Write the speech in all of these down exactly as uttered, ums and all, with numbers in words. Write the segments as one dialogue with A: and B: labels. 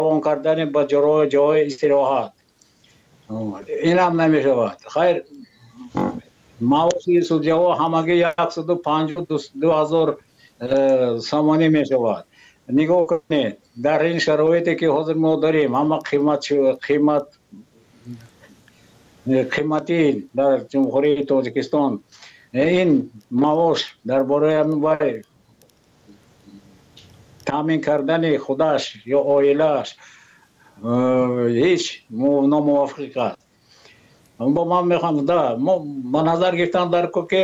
A: روان کردن با جای جای استراحت این هم نمی شود. خیر معاشی سودجوها همگی صد و پنجاه و دو هزار سامانی می شود. نگاه کنید در این شرایطی که حاضر ما داریم همه قیمت قیمت قیمتی در جمهوری تاجیکستان این معاش درباره همین تامین کردن خودش یا عائله‌اش هیچ ناموافق است. با من میخوام دا ما نظر گرفتن در که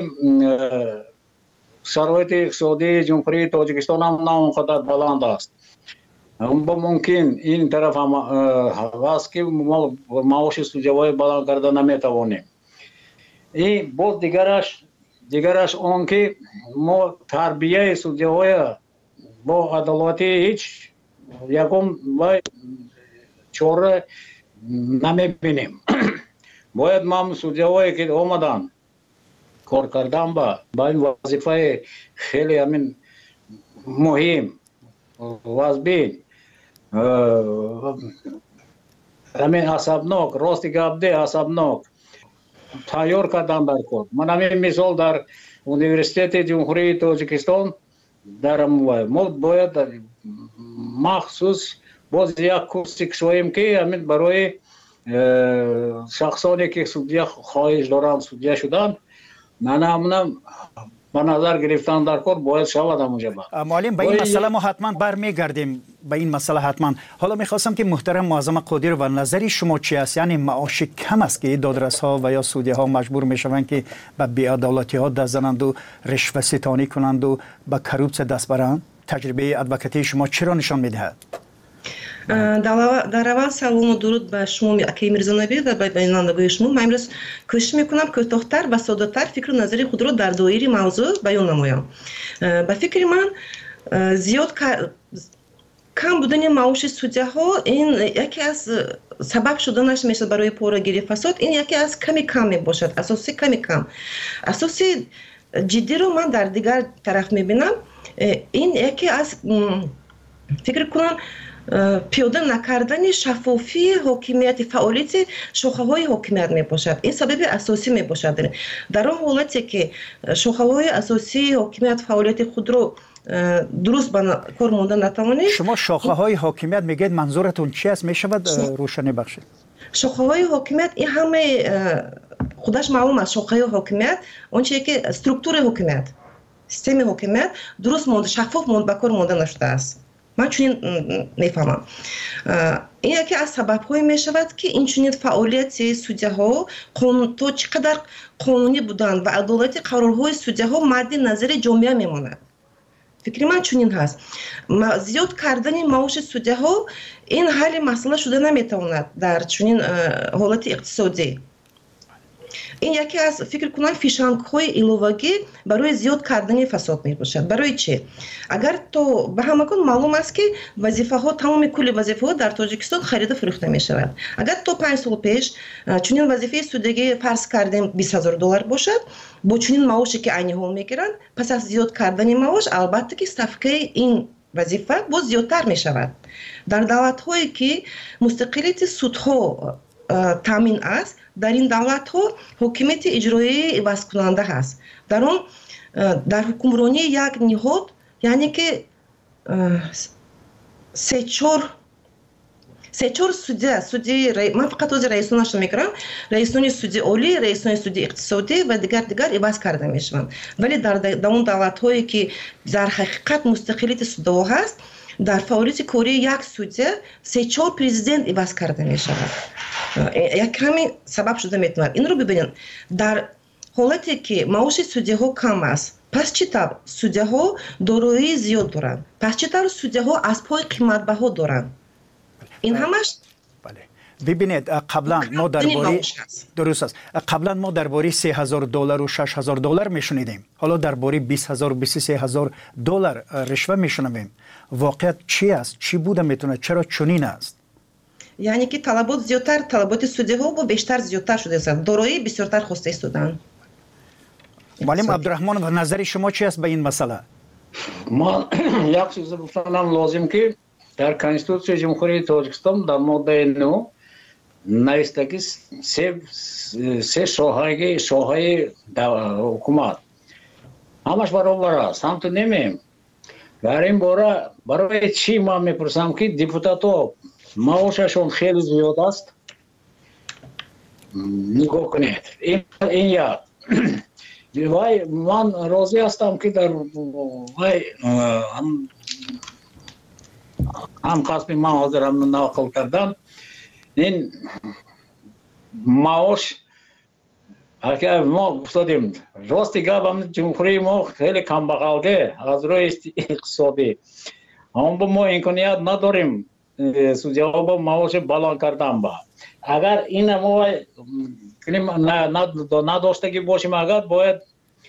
A: شرایط اقتصادی جمهوری تاجیکستان هم نه اونقدر بلند است. با ممکن این طرف هم هست که ما معاش سودجوهای بلند کرده نمیتوانیم. این باز دیگرش دیگرش آن که ما تربیه سودجوهای با عدالتی هیچ یکم و چاره نمیبینیم. باید ما سودجوهایی که آمدن کار کردن با با این وظیفه خیلی همین مهم وزبین همین عصبناک راستی گفته عصبناک تیار کردن بر کار. من همین مثال در اونیورسیتت جمهوری تاجیکستان دارم. ما باید مخصوص باز یک کورسی کشویم که همین برای شخصانی که سودجه خواهش دارن سودجه شدن من همونم با نظر گرفتن در کار باید شود همونجا.
B: معلم به این مسئله ما حتما برمیگردیم به این مسئله حتما. حالا میخواستم که محترم معظم قادر و نظری شما چی است؟ یعنی معاش کم است که دادرس ها و یا سودی ها مجبور میشوند که به بی‌عدالتی ها دست زنند و رشوه ستانی کنند و به کروپس دست برند؟ تجربه ادوکاتی شما چرا نشان میدهد؟
C: در اول سلام و درود به شما اکی میرزانبی و به بینندگان شما. من امروز کوشش میکنم کوتاه‌تر و ساده‌تر فکر و نظری خود را در دایره موضوع بیان نمایم. به فکر من زیاد کم بودن معاش سودجه ها این یکی از سبب شدنش میشه برای پاره‌گیری فساد. این یکی از کمی کم می باشد، اساسی کمی کم. اساسی جدی رو من در دیگر طرف میبینم. این یکی از فکر کنم پیاده نکردن شفافی حاکمیت فعالیت شاخه های حاکمیت می باشد. این سبب اساسی می باشد. در آن حالتی که شاخه های اساسی حاکمیت فعالیت خود رو درست به کار ماندن نتوانید.
B: شما شاخه های حاکمیت میگید منظورتون چی است؟ می شود روشنی بخشید؟
C: شاخه های حاکمیت این همه خودش معلوم است. شاخه های حاکمیت اون چیزی که استرکتور حاکمیت سیستم حاکمیت درست مانده شفاف مانده به کار مانده نشده است. من چنین میفهمم. این یکی از سبب‌های می شود که این چنین فعالیت سودجه ها تا چقدر قانونی بودن و عدالت قرارهای سودجه ها مد نظر جامعه میماند. فکر من چنین هست. زیاد کردن معاش سودجه ها این حل مسئله شده نمیتواند در چنین حالت اقتصادی. این یکی از فکر کنم فیشنگ های علاوگی برای زیاد کردن فساد می باشد. برای چی؟ اگر تو به همگان معلوم است که وظیفه ها تمام کل وظیفه ها در تاجیکستان خرید فروخته می شود. اگر تو پنج سال پیش چنین وظیفه سودجگی فرض کردیم بیست هزار دلار باشد با چنین معاشی که عینی ها میگیرند پس از زیاد کردن معاش البته که صفقه این وظیفه باز زیادتر می شود. در دولت هایی که مستقلیت سودها تامین است در این دولت ها حکومت اجرایی عوض کننده هست. در اون در حکمرانی یک نهاد یعنی که سه چهار سه چهار سودی سودی من فقط از رئیسانش میگم رئیسان سودی عالی رئیسان سودی اقتصادی و دیگر دیگر عوض کرده میشوند. ولی در در اون دولت هایی که در حقیقت مستقلیت سودها هست در فعالیت کاری یک سودی سه چهار پرزیدنت عوض کرده می شود. یک کمی سبب شده میتواند. این رو ببینید در حالتی که معاش سودی ها کم است پس چطور سودی ها دارایی زیاد دارند؟ پس چطور سودی ها از پای قیمت بها دارند؟ این همش
B: بله. ببینید قبلا ما درباره درست است قبلا ما درباره سه هزار دلار و شش هزار دلار میشنیدیم. حالا درباره بیست هزار و بیست و سه هزار دلار رشوه میشنویم. واقعیت چی است؟ چی بوده میتونه؟ چرا چنین است؟
C: یعنی که طلبات زیادتر طلبات سودی ها با بیشتر زیادتر شده است. دارایی بسیارتر خواسته استودن.
B: معلم عبدالرحمن و نظر شما چی است به این مسئله؟
A: ما یک چیز گفتنم لازم که در کنستитуtsiya جمهوری تاجیکستان در ماده نو نوشته که سه سه شاخه شاخه حکومت همش برابر است. هم تو نمیم در این باره برای چی ما میپرسم که دیپوتاتو معاششون خیلی زیاد است. نگاه کنید این این یک وای من راضی هستم که در وای هم هم قسمی من حاضرم نقل کردم این معاش اگر ما گفتیم راستی گفتم جمهوری ما خیلی کمبغالده از روی اقتصادی هم با ما امکانیت نداریم سودی‌ها با معاش بالا کردن با اگر این ما نداشتگی باشیم اگر باید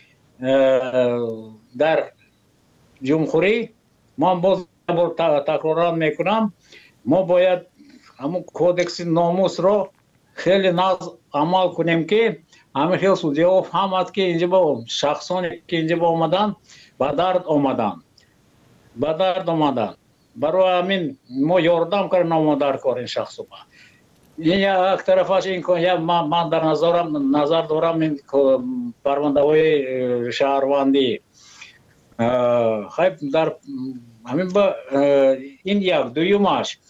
A: در جمهوری ما باز تکرار میکنم ما باید همون کودکس ناموس رو خیلی ناز عمل کنیم که همه خیلی سودی‌ها فهمد که اینجا با شخصانی که اینجا با آمدن با درد آمدن با درد آمدن برای همین ما یاردم کردیم ما در کار این شخص با این یک طرفش این که من در نظرم نظر دارم این پرونده های شهروندی خیلی در همین با این یک دویمش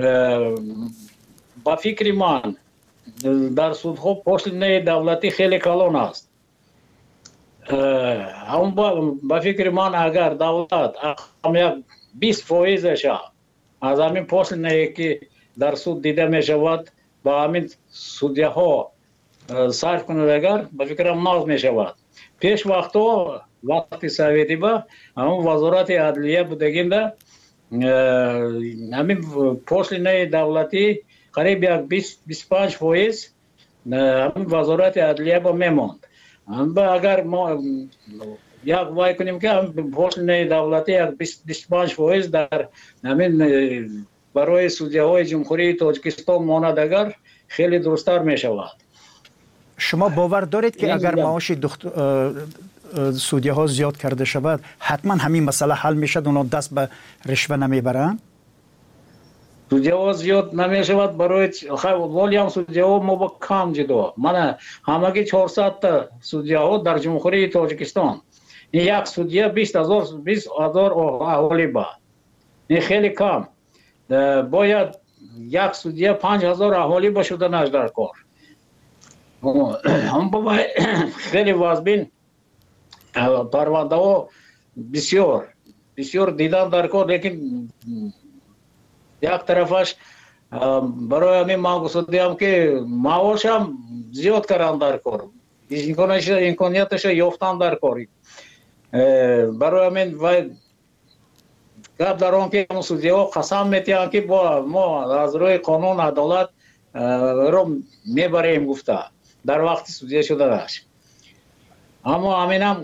A: با فکر من در سودها پشت دولتی خیلی کلان است. هم با فکر من اگر دولت هم یک بیست فایزش از همین پشت که در سود دیده می شود با همین سودیه ها صرف کنند اگر با فکرم ناز می شود. پیش وقتا وقتی سویدی با همون وزارت عدلیه بودگیم ده همین پشت دولتی قریب یک بیست بیست و پنج فایز همین وزارت عدلیه با میماند. اگر ما یک وای کنیم که پشت دولتی یک بیست و پنج فایز در همین برای سودیه های جمهوری تاجیکستان ماند اگر خیلی درست‌تر می شود.
B: شما باور دارید که اگر معاش سودیه ها زیاد کرده شود حتما همین مسئله حل می شد اونا دست به رشوه نمی برند؟
A: سودیه ها زیاد نمی شود برای ولی هم سودیه ها ما با کم جدا من همگی چهارصد تا سودیه ها در جمهوری تاجیکستان این یک سودیه بیست هزار بیست هزار اهالی با این خیلی کم باید یک سودیه پنج هزار اهالی با شدنش در کار هم با خیلی وازبین پرونده ها بسیار بسیار دیدن در کار لیکن یک طرفش برای همین ما گفتیم که معاش هم زیاد کردن در کار امکانیتش یافتن در کاری برای همین باید گپ در آن که سودیه ها قسم میتیان که با ما از روی قانون عدالت رو میبریم گفته در وقتی سودیه شده داشت اما همین هم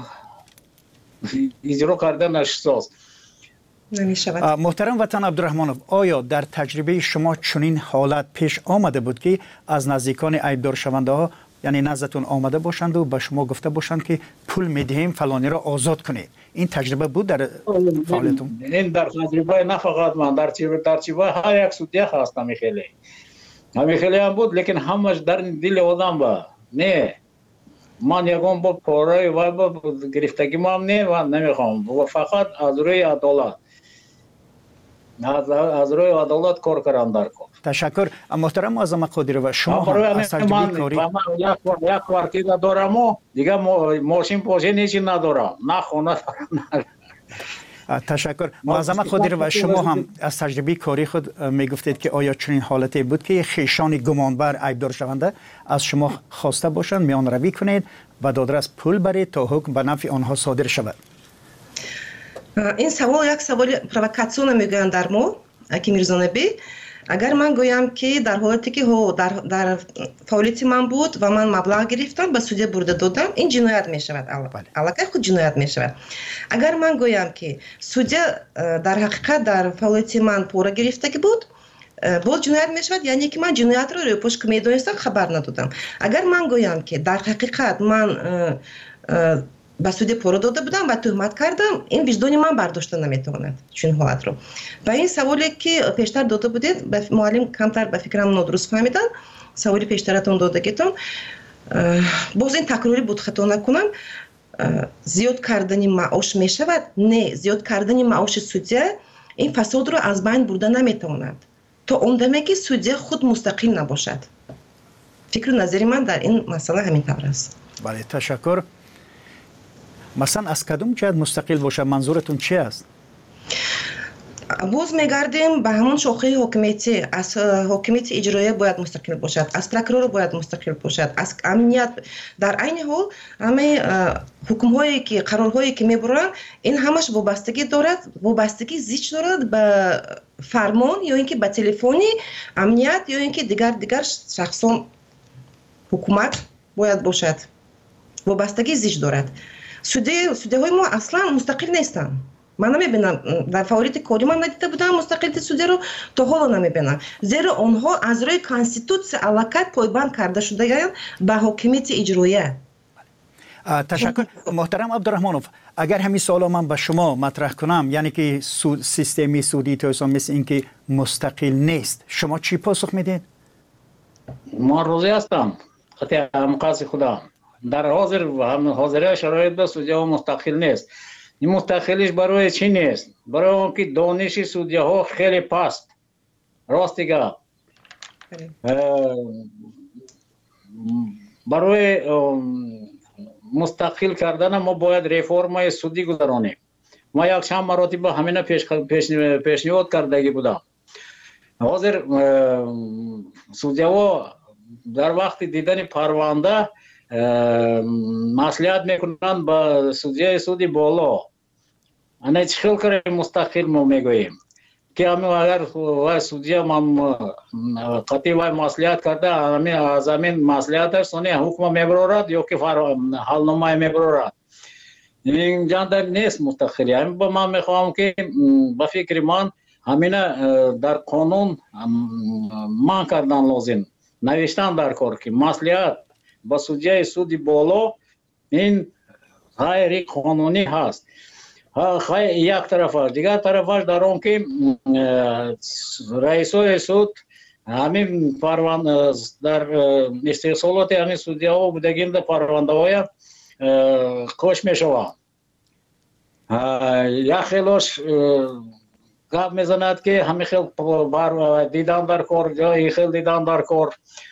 A: اجرا کردنش ساست
C: نمی‌شود.
B: محترم وطن عبدالرحمنوف آیا در تجربه شما چنین حالت پیش آمده بود که از نزدیکان ایبدار شونده ها یعنی نزدتون آمده باشند و به شما گفته باشند که پول میدهیم فلانی را آزاد کنید این تجربه بود در فعالیتون؟
A: این در تجربه نه فقط من در تجربه هر یک سودیه هست همی خیلی همی خیلی هم بود لیکن همش در دل آدم با نه من یکم با پاره و با گرفتگی ما هم نه و نمیخوام فقط از روی عدالت از روی عدالت کار کردن در کار.
B: تشکر محترم معظم قادری و شما هم از تجربه کاری
A: یک کوارتیر دارم و دیگه ماشین پاشه نیچی ندارم نه خونه دارم.
B: تشکر معظم قادری و شما هم از تجربه کاری خود میگفتید که آیا چنین حالتی بود که خیشان گمانبر ایبدار شونده از شما خواسته باشند میان روی کنید و دادرس پول برید تا حکم به نفع آنها صادر شود؟
C: این سوال یک سوال پرووکاسیون میگویند در ما اکی میرزانبی اگر من گویم که در حالتی که هو در در فعالیت من بود و من مبلغ گرفتم به سودیه برده دادم این جنایت می شود علاقه خود جنایت می شود. اگر من گویم که سودیه در حقیقت در فعالیت من پوره گرفته که بود باز جنایت می شود یعنی که من جنایت رو روی پشت میدونستم خبر ندادم. اگر من گویم که در حقیقت من ба суди пора дода будам ва тӯҳмат кардам, ин виҷдони ман бардошта наметавонад чун ҳолатро. Ба ин саволе ки пештар дода будед, муаллим камтар ба фикрам нодуруст фаҳмидан, саволи пештаратон додагитон, боз ин такрорӣ буд, хато накунам, зиёд кардани маош мешавад? Не, зиёд кардани маоши судя ин фасодро аз байн бурда наметавонад то он даме ки судя худ мустақил набошад. фикру назари ман дар ин масъала ҳамин тавр аст.
B: бале, ташаккур. масалан аз кадом ҷиҳат мустақил бошад, манзуратон чи аст?
C: боз мегардем ба ҳамон шохаи ҳокимияти, аз ҳокимияти иҷроия бояд мустақил бошад, аз прокурор бояд мустақил бошад, аз амният. Дар айни ҳол ҳамаи ҳукмҳое ки қарорҳое ки мебаранд, ин ҳамаш вобастагӣ дорад, вобастагӣ зич дорад ба фармон ё ин ки ба телефони амният ё ин ки дигар дигар шахсон. ҳукумат бояд бошад, вобастагӣ зич дорад. судяҳои мо аслан мустақил нестанд. ман намебинам, дар фаъолияти кори ман надида будам мустақилияти судяро, то ҳоло намебинам. Зеро онҳо аз рӯи конститутсия аллакай пойбанд карда шудаанд ба ҳокимияти иҷроия.
B: ташаккур. муҳтарам Абдурахмонов, агар ҳамин суоло ман ба шумо матраҳ кунам, яъне ки системи судии Тоҷикистон мисли ин ки мустақил нест, шумо чӣ посух медиҳед?
A: ман розӣ ҳастам. хати ҳамқаси худам. дар ҳозир ҳозира шароитда судяҳо мустақил нест. ин мустақилиш барои чӣ нест? барои он ки дониши судяҳо хеле паст. рости гап. барои мустақил кардана мо бояд реформаи судӣ гузаронем. ма якчанд маротиба ҳамина пешниҳод кардаги будам. ҳозир судяҳо дар вақти дидани парванда маслиҳат мекунанд ба судяи суди боло. ана чӣ хел кори мустақил мо мегӯем ки агар вай судя қатъи вай маслиҳат карда аз ҳамин маслиҳаташ сони ҳукма мебарорад ё ки ҳалномае мебарорад. ин ҷанда нест мустақилӣ. ҳамин ба ман мехоҳам ки ба фикри ман ҳамина дар қонун ман кардан лозим, навиштан дар кор ки маслиҳат ба судяи суди боло ин ғайри қонунӣ ҳаст. як тарафаш, дигар тарафаш дар он ки раисои суд ҳамин парванда дар истеҳсолоти ҳамин судяҳо будагинда парвандаҳоя кош мешаванд. як хелош гап мезанад ки ҳамин хел дидан дар кор ё ин хел дидан дар кор.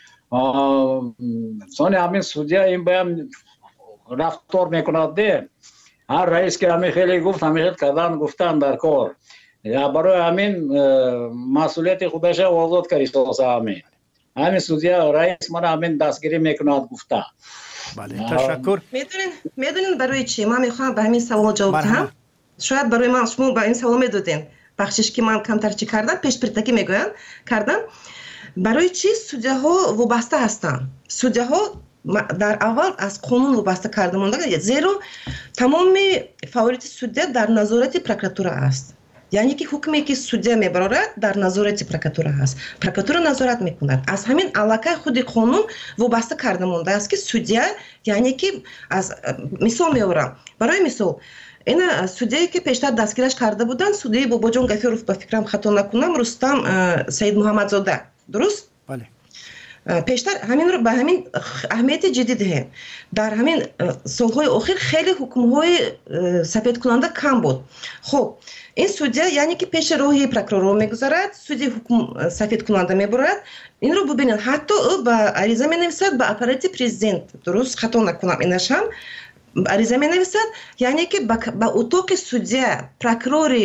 A: сони ҳамин судя ин баян рафтор мекунад де. ҳар раис ки ҳамин хеле гуфт, ҳамин хел кардан гуфтан дар кор. барои ҳамин масъулияти худаша озод кард тоса ҳамин. ҳамин судя раис мана ҳамин дастгирӣ мекунад гуфта.
B: бале, ташаккур.
C: медонин медонин барои чӣ ман мехоҳам ба ҳамин савол ҷавоб диҳам. шояд барои ман шумо ба ин савол медодин. бахшиш ки ман камтар чӣ кардам, пешпиртакӣ мегӯянд кардам. барои чӣ судяҳо вобаста ҳастанд? судяҳо дар аввал аз қонун вобаста карда мондаанд, зеро тамоми фаъолияти судя дар назорати прокуратура аст. яъне ки ҳукме ки судя мебарорад дар назорати прокуратура аст. прокуратура назорат мекунад. аз ҳамин аллакай худи қонун вобаста карда мондааст ки судя, яъне ки аз мисол меорам. барои мисол ина судяе ки пештар дастгираш карда буданд, судяи Бобоҷон Гафёров, ба фикрам хато накунам, Рустам Саид Муҳаммадзода. дуруст?
B: бале.
C: пештар ҳаминро ба ҳамин аҳамияти ҷиддӣ диҳем. дар ҳамин солҳои охир хеле ҳукмҳои сафедкунанда кам буд. хуб, ин судя яъне ки пеши роҳи прокурор мегузарад, суди ҳукм сафедкунанда мебарад. инро бубинед, ҳатто ӯ ба ариза менависад ба аппарати президент. дуруст, хато накунам, инашам ариза менависад, яъне ки ба утоқи судя прокурори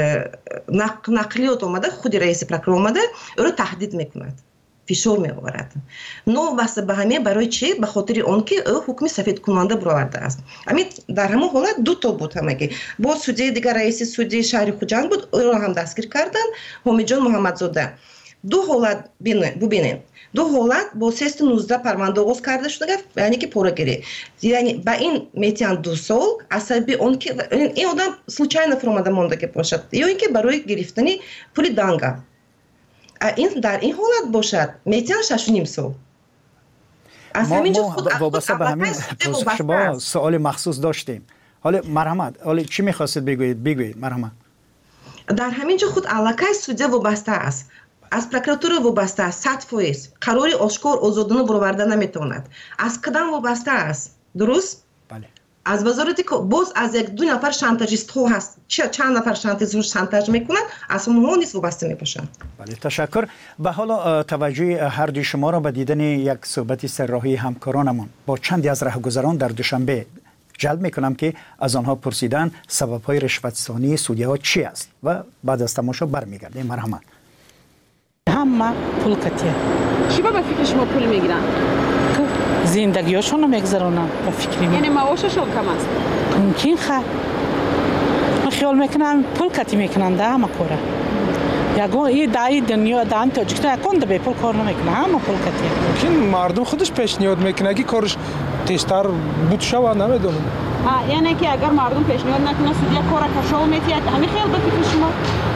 C: нақлиёт омада, худи раиси прокурор омада ӯро таҳдид мекунад, фишор меоварад. новобаста ба ҳамин барои чӣ? Ба хотири он ки ӯ ҳукми сафедкунанда баровардааст. ҳамин дар ҳамон ҳолат ду то буд ҳамагӣ. бо судяи дигар раиси судии шаҳри Хуҷанд буд, ӯро ҳам дастгир карданд, Ҳомиҷон Муҳаммадзода. ду ҳолат бубинед. ду ҳолат бо сест нуздаҳ парванда оғоз карда шуда, яъне ки порагирӣ. яъне ба ин метиҳанд ду сол, аз сабаби он ки ин одам случайно фуромада мондаги бошад, ё ин ки барои гирифтани пули данга. ин дар ин ҳолат бошад метиҳанд шашу ним сол. از
B: ما,
C: همینجا
B: ما
C: خود
B: وابسته به همین پرسش شما سوال مخصوص داشتیم. حالا مرحمت، حالا چی میخواستید بگویید؟ بگویید مرحمت.
C: در همینجا خود علاقه سودیا وابسته است، از پروکراتور وابسته است، صد فیصد قراری آشکار آزادانه برآورده نمیتواند. از کدام وابسته است؟ درست؟
B: بله.
C: از وزارتی که باز از یک دو نفر شانتاژیست ها هست، چه چند نفر شانتاژ شانتاژ میکنند، از اونها نیست وابسته میباشند.
B: بله تشکر. و حالا توجه هر دوی شما را به دیدن یک صحبت سرراهی همکارانمان با چندی از راهگذران در دوشنبه جلب میکنم که از آنها پرسیدن سبب های رشوت‌ستانی سودیه ها چی است و بعد از تماشا برمیگردیم. مرحمت.
D: همه پول کتیه.
E: چی با فکر شما پول میگیرن؟
D: زندگیشون رو میگذرونن با فکری.
E: یعنی معاششون کم است؟
D: ممکن خواهد. من خیال میکنم پول کتی میکنن ده همه کاره. یکون این دایی دنیا دان تاجیکستان یکون دبی پول کار نمیکنه همه پول کتیه.
F: ممکن مردم خودش پیشنهاد میکنه که کارش تیزتر بود شود نمیدونم.
E: یعنی که اگر مردم پیشنهاد نکنه سودیا کار کشو میتید همین خیال با فکر شما؟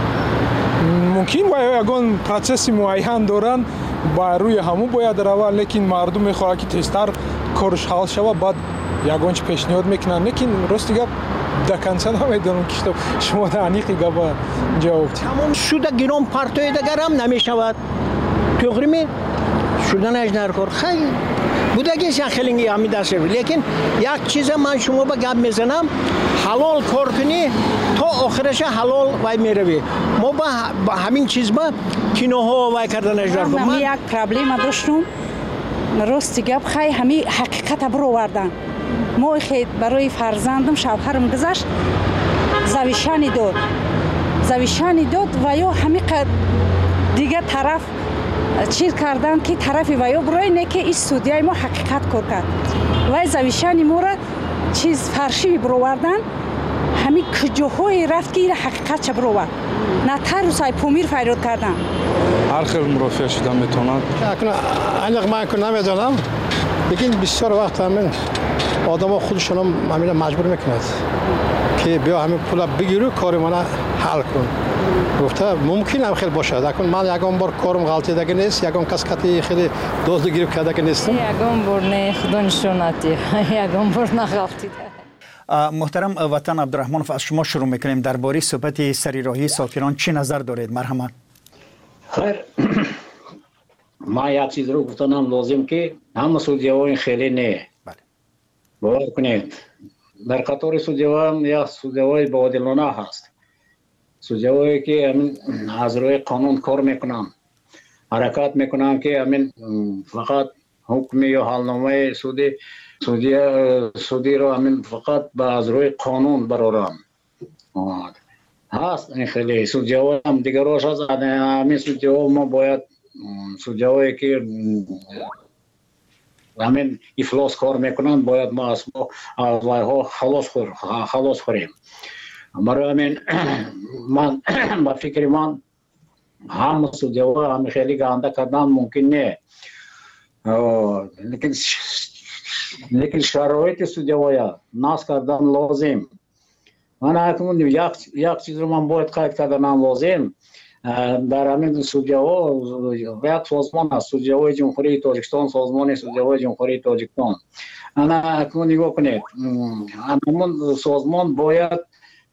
F: ممکن و یکون پروسس معین دارن با روی همون باید روان، لیکن مردم میخواد که تیزتر کارش حل شود بعد یکون چه پیشنهاد میکنن. لیکن راست گپ دکنسن نمیدونم که شما دانیقی گپ جواب
G: همون سود گیرم پارتوی دیگر هم نمیشود. تقریبا شدن اجنار کار خیلی بوده که خیلی همی دسته. لیکن یک چیز من شما با گپ میزنم، حلال کار کنی تا آخرش حلال وای میروی. ما با همین چیز با کینوها وای کردن اجنار کار.
D: من یک پرابلم داشتم. راستی گپ خیلی همی حقیقت برو وردن. ما خیلی برای فرزندم شوهرم گذشت زویشانی داد زویشانی داد و یا همی دیگه طرف چیر کردن که طرفی و یا برای نه که این سودیای ما حقیقت کار کرد و زویشانی ما را چیز فرشی برووردن همی کجاهای رفت که این حقیقت چه بروورد نه تر و سای پومیر فریاد کردن.
F: هر خیلی مرافع شدن میتونن.
G: اینق من که نمیدونم، لیکن بسیار وقت همین آدم ها خودشون هم همین مجبور میکند که بیا همین پول بگیرو کار من حل کن. گفته ممکن هم خیلی باشه، لیکن من یکم بار کارم غلطی دیگه نیست، یکم کس کتی خیلی دوست گیرو کرده که نیستم.
D: یکم بار نه خدا نشوناتی، یکم بار نه غلطی.
B: محترم وطن عبدالرحمن، از شما شروع میکنیم. درباره صحبت سریراهی ساکنان چی نظر دارید؟ مرحمت.
A: خیر ما یک چیز رو گفتنم لازم که همه سودیه‌های خیلی نه.
B: بله.
A: باور کنید در قطار سودیه‌ها یا سودیه‌های با عادلانه هست. سودیه‌هایی که همین از روی قانون کار میکنن، حرکت میکنن که همین فقط حکم یا حالنامه سودی سودی سودی رو همین فقط با از روی قانون برارن. هست این خیلی سودیه‌ها هم دیگرش هست. همین سودیه‌ها ما باید سودیه‌هایی که همین افلاس کار میکنن باید ما از وایها خلاص خور خلاص خوریم. برای همین من با فکر من هم سودیه‌ها هم خیلی گنده کردن ممکن نه، لیکن لیکن شرایط سودیه‌ها ناس کردن لازم. من اکنون یک یک چیز رو من باید قید کردن لازم. در همین سودیه‌ها یک سازمان است، سودیه‌های جمهوری تاجیکستان، سازمان سودیه‌های جمهوری تاجیکستان. انا اکنون نگاه کنید، همون سازمان باید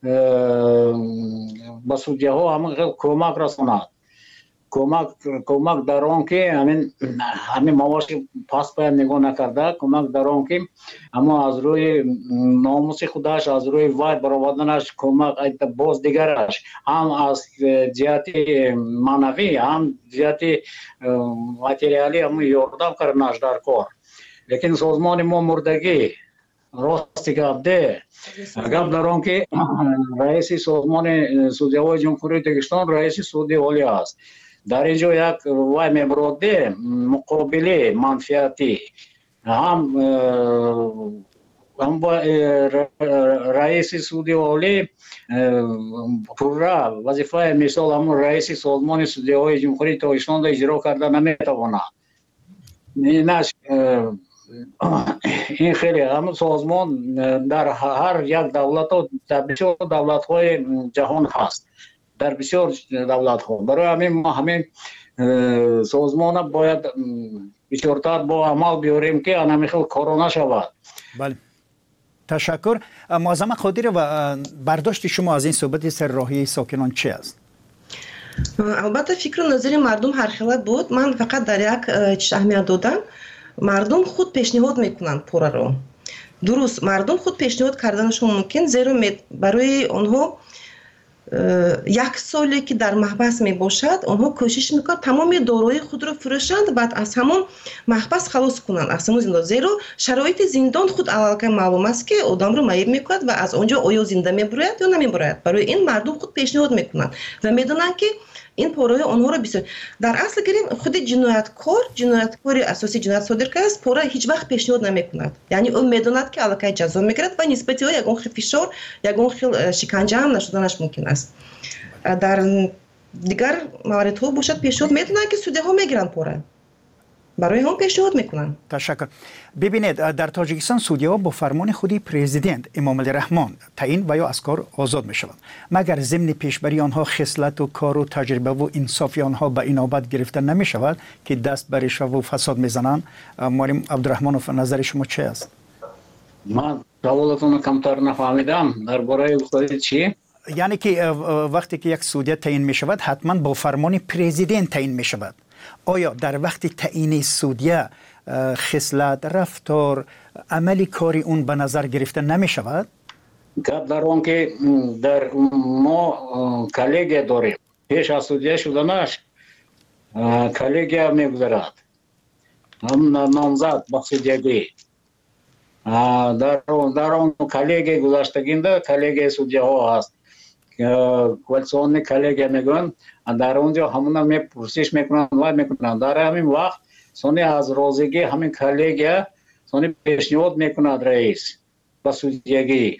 A: به سودیه‌ها همین کمک رساند. کمک کمک در آن که همین همین معاش پاس پای نگاه نکرده، کمک در آن که اما از روی ناموس خودش، از روی وای برآوردنش کمک باز دیگرش هم از جهت معنوی هم جهت ماتریالی هم یاردم کردنش در کار. لیکن سازمان ما مردگی راستی گپ ده گپ در آن که رئیس سازمان سودیه‌های جمهوری تاجیکستان رئیس سودی عالی است. در اینجا یک وای میبروده مقابله منفیتی هم هم با رئیس سودی عالی پورا وظیفه مثال همون رئیس سازمان سودیه‌های جمهوری تاجیکستان را اجرا کرده نمیتواند. این خیلی همون سازمان در هر یک دولت و در بسیار دولت های جهان هست، در بسیار دولت ها. برای همین ما همین سازمان باید بیشتر با عمل بیاریم که انمیخل کرونا شود.
B: بله تشکر. معظم قادری و برداشت شما از این صحبت سر راهی ساکنان چی است؟
C: البته فکر و نظر مردم هر خیلت بود. من فقط در یک چیز اهمیت دادم. مردم خود پیشنهاد میکنند پورا رو. درست مردم خود پیشنهاد کردنشون ممکن، زیرا برای آنها یک سالی که در محبس می باشد آنها کوشش میکنند تمام دارایی خود رو فروشند، بعد از همون محبس خلاص کنند، از همون زندان. زیرا شرایط زندان خود علاقه معلوم است که آدم رو معیب میکند و از آنجا آیا زنده میبراید یا نمیبراید. برای این مردم خود پیشنهاد میکنند و میدونند که این پورای آنها را بسیار در اصل گریم خود جنایتکار جنایتکاری اساسی جنایت صادر کرده است پورا هیچ وقت پیشنهاد نمیکند. یعنی او میدوند که علاقه جزا میگیرد و نسبت او یگان خیل فشار یگان خیل شکنجه هم نشدنش ممکن است. در دیگر مواردها باشد پیشنهاد میدونند که سودی ها میگیرند پورا برای هم پیشنهاد میکنن.
B: تشکر. ببینید در تاجیکستان سودی‌ها با فرمان خودی پرزیدنت امام علی رحمان تعیین و یا از کار آزاد میشوند مگر ضمن پیشبری آنها خصلت و کار و تجربه و انصافی آنها به اینابت گرفته نمیشود که دست بر رشوه و فساد میزنند. معلم عبدالرحمنوف نظر شما چه است؟
A: من سوالتون کمتر نفهمیدم. درباره گفتید چی؟
B: یعنی که وقتی که یک سودی تعیین میشود حتما با فرمان پرزیدنت تعیین میشود. آیا در وقت تعیین سودیه خصلت، رفتار، عملی کاری اون به نظر گرفته نمی شود؟
A: در اون که در ما کلیگه داریم پیش از سودیه شدنش کلیگه میگذرد هم نامزد به سودیگی در اون کلیگه گذاشتگینده کلیگه سودیه ها هست کوالسیون کلیگه میگن در اونجا همونا می پرسش میکنن و میکنن در همین وقت سونی از روزگی همین کلیگه سونی پیشنهاد میکند رئیس با سودیگی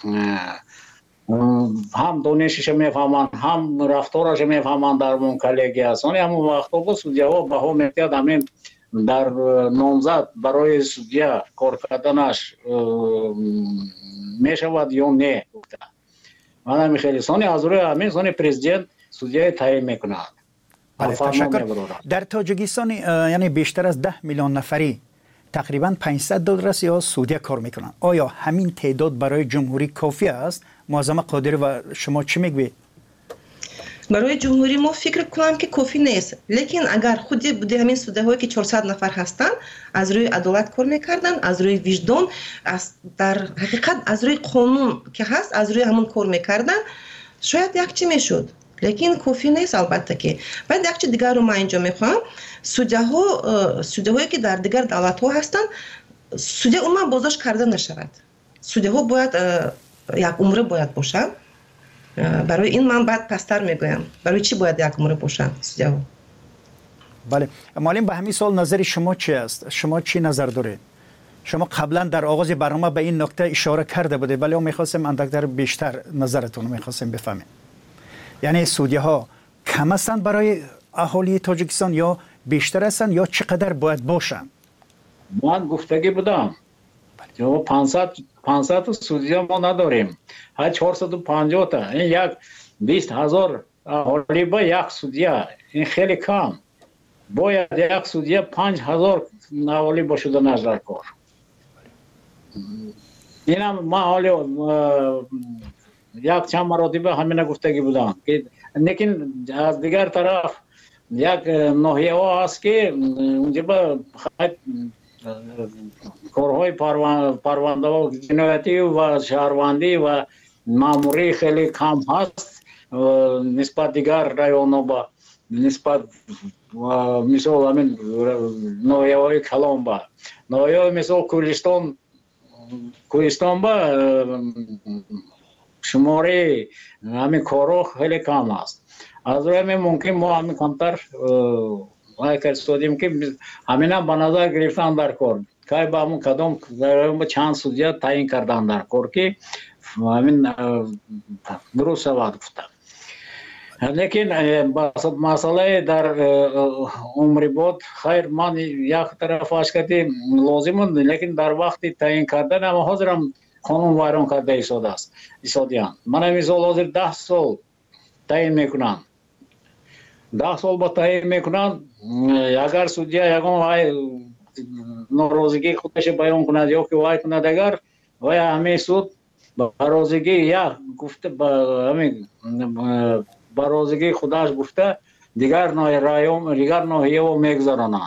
A: هم دانشش میفهمن هم رفتارش میفهمن در اون کلیگه سونی همون وقت با سودیه ها به هم میتید همین در نامزد برای سودیه کار کردنش میشود یا نه. من میخیلی سونی از روی همین سونی پرزیدنت سودیه تعیین میکند.
B: تشکر. در تاجیکستان یعنی بیشتر از ده میلیون نفری تقریبا پانصد دلار یا سودیه کار میکنند. آیا همین تعداد برای جمهوری کافی است؟ معظم قادری و شما چی میگوید؟
C: برای جمهوری ما فکر کنم که کافی نیست، لیکن اگر خودی بوده همین سودیه هایی که چهارصد نفر هستند از روی عدالت کار میکردن، از روی وجدان، از در حقیقت از روی قانون که هست از روی همون کار میکردن شاید یک چی میشد، لیکن کافی نیست. البته که بعد یک چیز دیگر رو من اینجا میخوام، سودیه ها سودیه هایی که در دیگر دولت ها هستن سودیه عموما بازداشت کرده نشود. سودیه ها باید یک عمره باید باشن. برای این من بعد پستر میگویم برای چی باید یک عمره باشن سودیه ها.
B: بله معلم به همین سال نظر شما چی است؟ شما چی نظر دارید؟ شما قبلا در آغاز برنامه به این نکته اشاره کرده بودید ولی میخواستم اندکتر بیشتر نظرتون میخواستم بفهمیم. یعنی سودیه ها کم هستند برای اهالی تاجیکستان یا بیشتر هستند یا چقدر باید باشند؟
A: من گفتگی بودم جو پانصد پانصد سودیه ما نداریم، ها چهارصد و پنجاه تا این یک بیست هزار اهالی با یک سودیه این خیلی کم. باید یک سودیه پنج هزار اهالی باشده نظر کار. اینم ما حالی یک چند مراتبه همین گفتگی بودم که لیکن از دیگر طرف یک ناحیه ها هست که اونجا با کارهای پرونده و جنایتی و شهروندی و ماموری خیلی کم هست نسبت دیگر رایون ها با نسبت مثال همین ناحیه های کلام با ناحیه های مثال کوهستان کوهستان با شماره همین کارو خیلی کم است. از روی همین ممکن ما همین کمتر وای سودیم که همین هم به نظر گرفتن در کار که با همون کدام با چند سودیه تعیین کردن در کار که همین درست شود گفتم. لیکن مسئله در عمری بود خیر من یک طرف اشکتی لازم لیکن در وقت تعیین کردن هم حاضرم قانون ویران کرده ایستاده است ایستادیان. من مثال حاضر ده سال تعیین میکنم ده سال با تعیین میکنند اگر سودیا یگان وای ناراضگی خودش بیان کند یا که وای کند اگر وای همه سود با ناراضگی یا گفته با همین ناراضگی خودش گفته دیگر نوع رایون دیگر نوعیه و میگذارانند.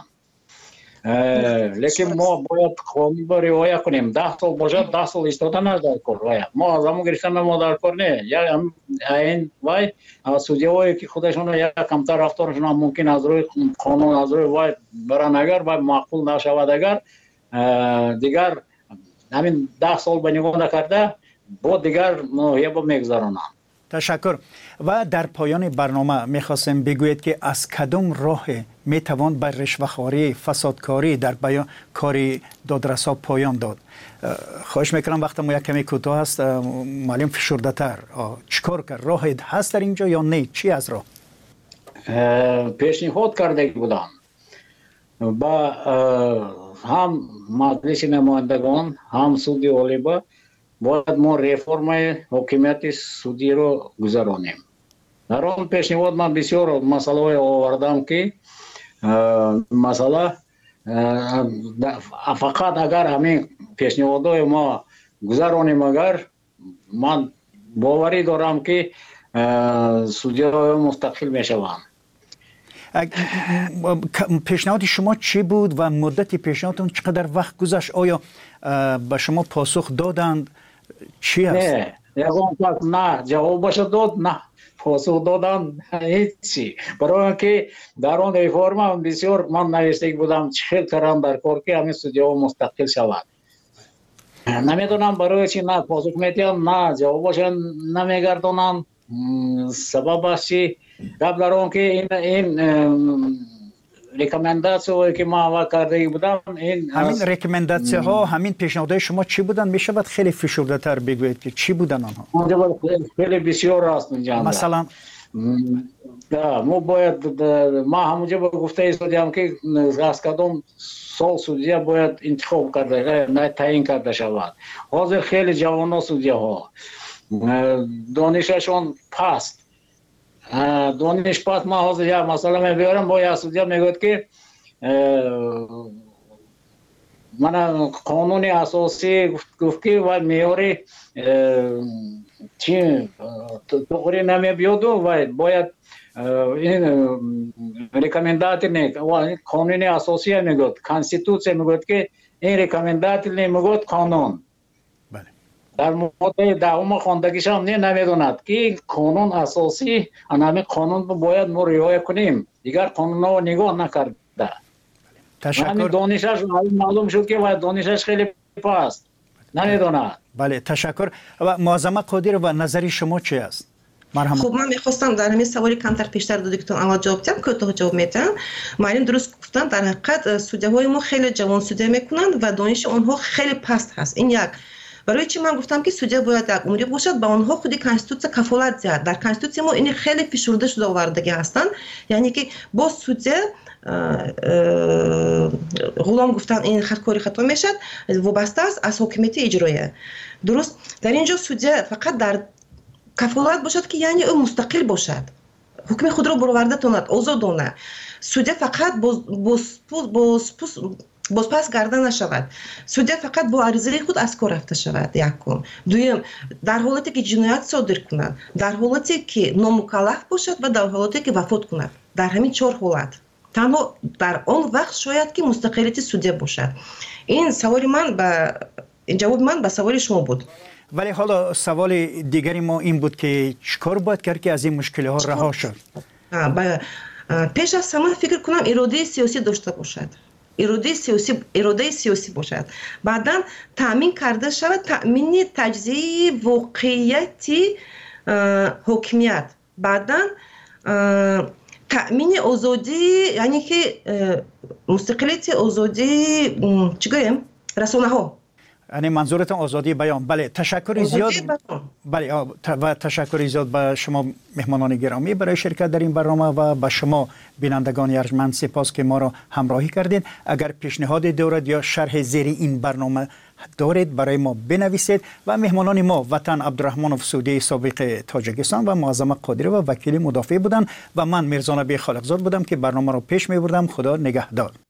A: لیکن ما باید قانون با رعایت کنیم. ده سال باشد ده سال ایستادن از در کار وای ما از همون گرفتن ما در کار نه یا این وای سودیایی که خودشون یا کمتر رفتارشون ممکن از روی قانون از روی وای برن اگر وای معقول نشود اگر دیگر همین ده سال به نگاه کرده با دیگر نوعیه با میگذارانند.
B: تشکر. و در پایان برنامه میخواستم بگویید که از کدام راه میتوان بر رشوه‌خواری فسادکاری در بیان کاری دادرسا پایان داد؟ خواهش میکنم وقت ما یک کمی کوتاه است معلم فشرده تر چیکار کرد؟ راه هست در اینجا یا نه؟ چی از راه؟
A: پیشنهاد کرده بودم با هم مجلس نمایندگان هم سود عالی با باید ما ریفرم حکومت سودی رو گذرانیم. در آن پیشنهاد من بسیار مسئله آوردم که مسئله فقط اگر همین پیشنهادهای ما گذرانیم اگر من باوری دارم که سودی‌ها مستقل میشوند.
B: پیشنهاد شما چی بود و مدت پیشنهادتون چقدر وقت گذشت؟ آیا به شما پاسخ دادند؟ چی است؟
A: نه یکم پس نه جوابش داد نه پاسخ دادن هیچی. برای اینکه در آن ریفرم بسیار من نوشته بودم چه کردم در کار که همین سودی‌ها مستقل شود. نمیدونم برای چی نه پاسخ میدن نه جوابش نمیگردونن. سببش چی؟ قبل از آن که این این ریکامنداسیون که ما اول کرده بودم این
B: همین ریکامنداسیون ها همین پیشنهادهای شما چی بودن؟ میشه بعد خیلی فشرده تر بگویید که چی بودن آنها؟
A: خیلی بسیار راست میگم.
B: مثلا
A: ما باید ما همونجا گفته ایستادیم که از کدام سال سودیا باید انتخاب کرده نه تعیین کرده شود. حاضر خیلی جوانان سودیا ها دانششون پست دانش پس ما حاضر یا مثلا میبیارم با یا سودیا میگوید که من قانون اساسی گفت که و میاری چی توری نمیبیاد و باید این ریکامندات نه قانون اساسی میگوید کانستیتوسیون میگوید که این ریکامندات نمیگوید قانون. در ماده دهم خواندگیش هم نه نمیدوند که قانون اساسی همین قانون باید ما رعایت کنیم. دیگر قانون ها نگاه نکرده.
B: تشکر.
A: همین دانشش معلوم شد که باید دانشش خیلی پست نمیدوند.
B: بله تشکر. و معظمه قادر و نظری شما چی است؟ مرحبا.
C: خب من میخواستم در همین سوالی کمتر پیشتر دو دکتر اول جواب بدم که تو جواب میدم. معلم درست گفتن در حقیقت سودی‌های ما خیلی جوان سودی میکنند و دانش آنها خیلی پست هست. این یک. برای چی من گفتم که سودیا باید یک عمری باشد با آنها خودی کانستیتوسیون کفالت زد. در کانستیتوسیون ما این خیلی فشرده شده آوردگی هستند. یعنی که با سودیا غلام گفتن این خودکاری خطا میشد وابسته است از حکومت اجرایی. درست در اینجا سودیا فقط در کفالت باشد که یعنی او مستقل باشد. حکم خود را برآورده کند، آزادانه. سودیا فقط باز باز باز بازپس گردن نشود. سودیا فقط با عریضه خود از کار رفته شود. یکم. دوم در حالتی که جنایت صادر کند، در حالتی که نامکلف باشد و در حالتی که وفات کند. در همین چهار حالت. تنها در آن وقت شاید که مستقلیت سودیا باشد. این سوال من به جواب من به سوال شما بود.
B: ولی حالا سوال دیگری ما این بود که چیکار باید کرد که از این مشکل ها رها شد؟
C: پیش از همه فکر کنم اراده سیاسی داشته باشد. اراده سیاسی اراده سیاسی باشد. بعداً تامین کرده شود تامین تجزیه واقعیتی حکمیت. بعداً تامین آزادی یعنی که مستقلیت آزادی چیگویم رسانه ها.
B: یعنی منظورتون آزادی بیان. بله تشکر زیاد. بله و تشکر زیاد به شما مهمانان گرامی برای شرکت در این برنامه و به شما بینندگان ارجمند سپاس که ما را همراهی کردین. اگر پیشنهاد دارید یا شرح زیر این برنامه دارید برای ما بنویسید. و مهمانان ما وطن عبدالرحمن فسودی سابق تاجیکستان و معظم قادری و وکیل مدافع بودند و من میرزا نبی خالقزاد بودم که برنامه را پیش می بردم. خدا نگهدار.